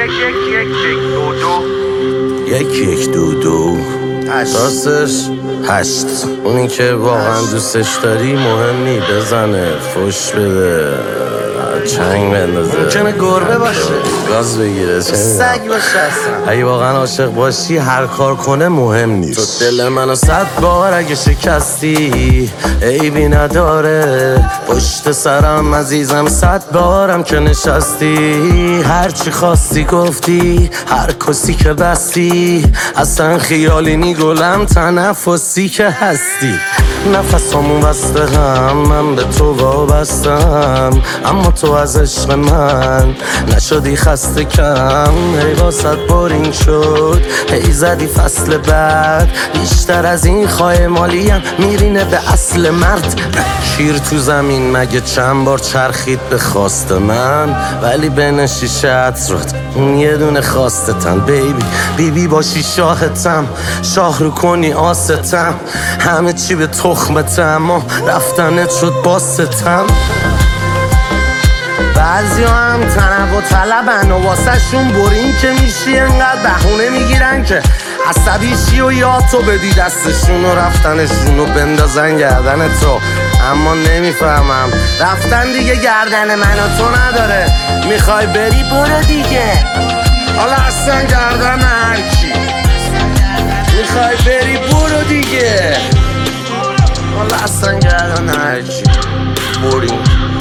یک دو دو راستش 8 اونی که واقعا دوستش داری مهم نی بزنه فش بده چنگ بندازه ممکنه گربه باشه گاز بگیره سگ باشه اصلا اگه واقعا عاشق باشی هر کار کنه مهم نیست تو دل منو 100 بار اگه شکستی عیبی نداره پشت سرم عزیزم 100 بارم که نشستی هرچی خواستی گفتی هر کسی که بستی اصلا خیالی نی گلم تنفسی که هستی نفسامون بسته هم من به تو وابستم اما تو از عشق من نشدی خسته کم هی واسد بورینگ شد هی زدی فصل بعد بیشتر از این خواهی مالیم میرینه به اصل مرد شیر تو زمین مگه چند بار چرخید به خواست من ولی بین شیشه عطرات اون یه دونه خواستتم بیبی باشی شاهتم شاه رو کنی آستم همه چی به تخمتم و رفتنت شد باستم بعضی هم تنوع طلبن و واسه شون برین که میشی انقدر بهونه میگیرن که عصبی شی و یاد تو بدی دستشون و رفتنشون و بندازن گردن تو اما نمیفهمم رفتن دیگه گردن من و تو نداره میخوای بری برو دیگه حالا اصلا گردن هرکی میخوای بری برو دیگه حالا اصلا گردن هرکی بریم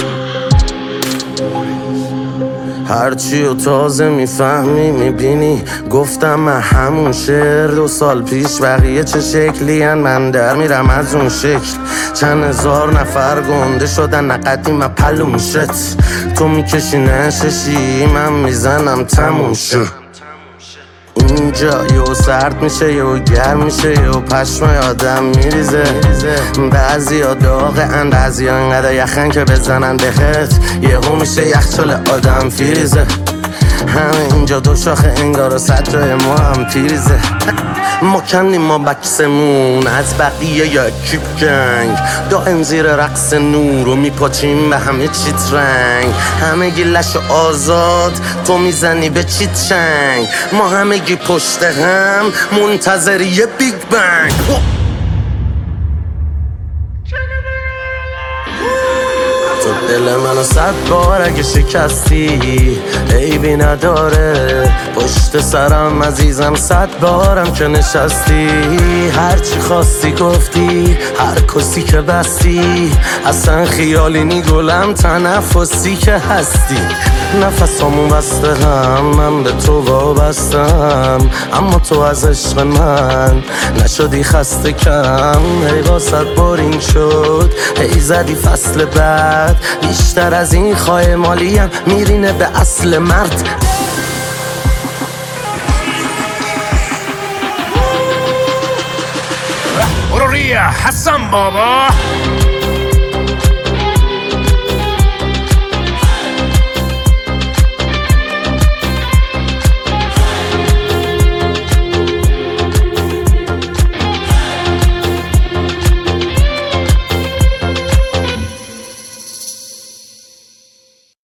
هرچی و تازه میفهمی میبینی گفتم من همون شعر 2 سال پیش بقیه چه شکلی هن من در میرم از اون شکل چند هزار نفر گنده شدن نقدیم پلوم شد تو میکشی نششی من میزنم تموم شد اینجا یو سرد میشه یو گرم میشه یو پشم آدم میریزه بعضی ها داغه ان بعضی ها انقدر یخن که بزنن بهت یهو میشه یخچال آدم فریزه همه اینجا 2 شاخه انگار و 100 جای ما هم پیریزه ما کنیم ما بکسمون از بقیه یکی گنگ دائم زیر رقص نور و میپاچیم به همه چیت رنگ همه گیلش آزاد تو میزنی به چیت چنگ ما همه گی پشت هم منتظری یه بیگ بنگ تو دل منو 100 بار اگه شکستی عیبی نداره پشت سرم عزیزم 100 بارم که نشستی هرچی خواستی گفتی هر کسی که بستی اصلا خیالی نی گلم تنفسی که هستی نفسامون بسته هم من به تو وابستم اما تو از عشق من نشدی خسته کم هی واسد بورینگ شد هی زدی فصل بعد بیشتر از این خواهی مالیم میرینه به اصل مرد برو ریا حسن بابا